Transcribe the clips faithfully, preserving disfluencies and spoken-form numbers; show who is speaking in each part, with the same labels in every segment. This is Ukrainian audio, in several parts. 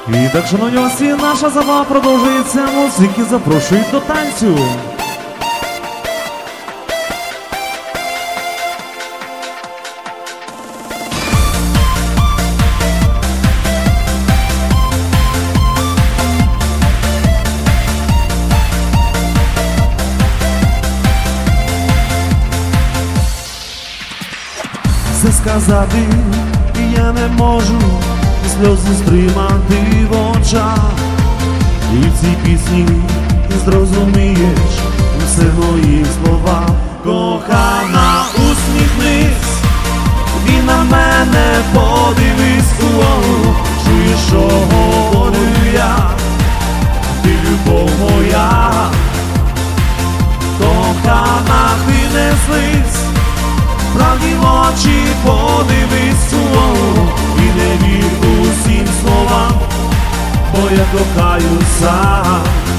Speaker 1: І так, шановні гості, наша забава продовжується, музики запрошують до танцю. Все сказати я не можу, сльози стримати в очах. І в цій пісні ти зрозумієш все мої слова. Кохана, усміхнись і на мене подивись у очі. Чуєш, що говорю я, ти любов моя. Кохана, ти не злись, правді в очі подивись у очі. І не вір усім словам, бо я кохаю сам.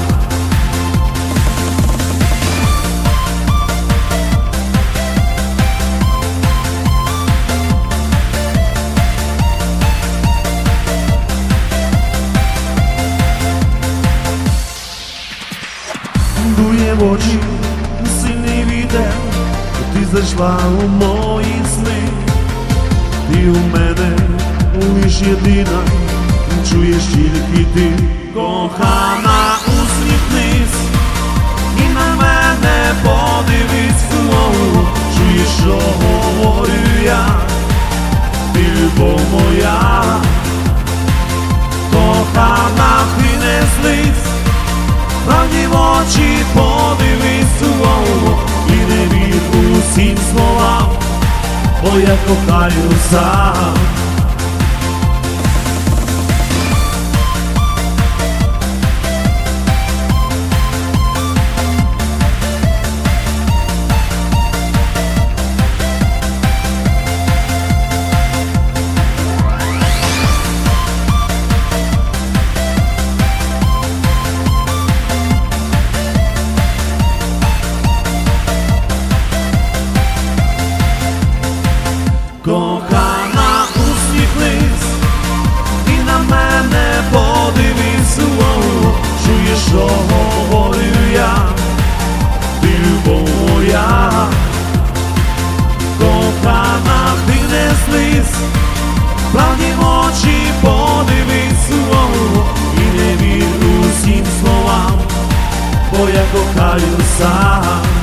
Speaker 1: Дує в очі сильний вітер, ти зайшла у мої сни. Ти у мене лиш єдина, чуєш тільки ти. Кохана, усміхнись і на мене подивись у очі. Чуєш, що говорю я, ти любов моя. Кохана, ти не злись, правді в очі подивись у очі. І не вір усім словам, бо я кохаю сам. Кохана, усміхнись і на мене подивись у очі. Чуєш, що говорю я, ти любов моя. Кохана, ти не злись, правді в очі подивись у очі. І не вір усім словам, бо я кохаю сам.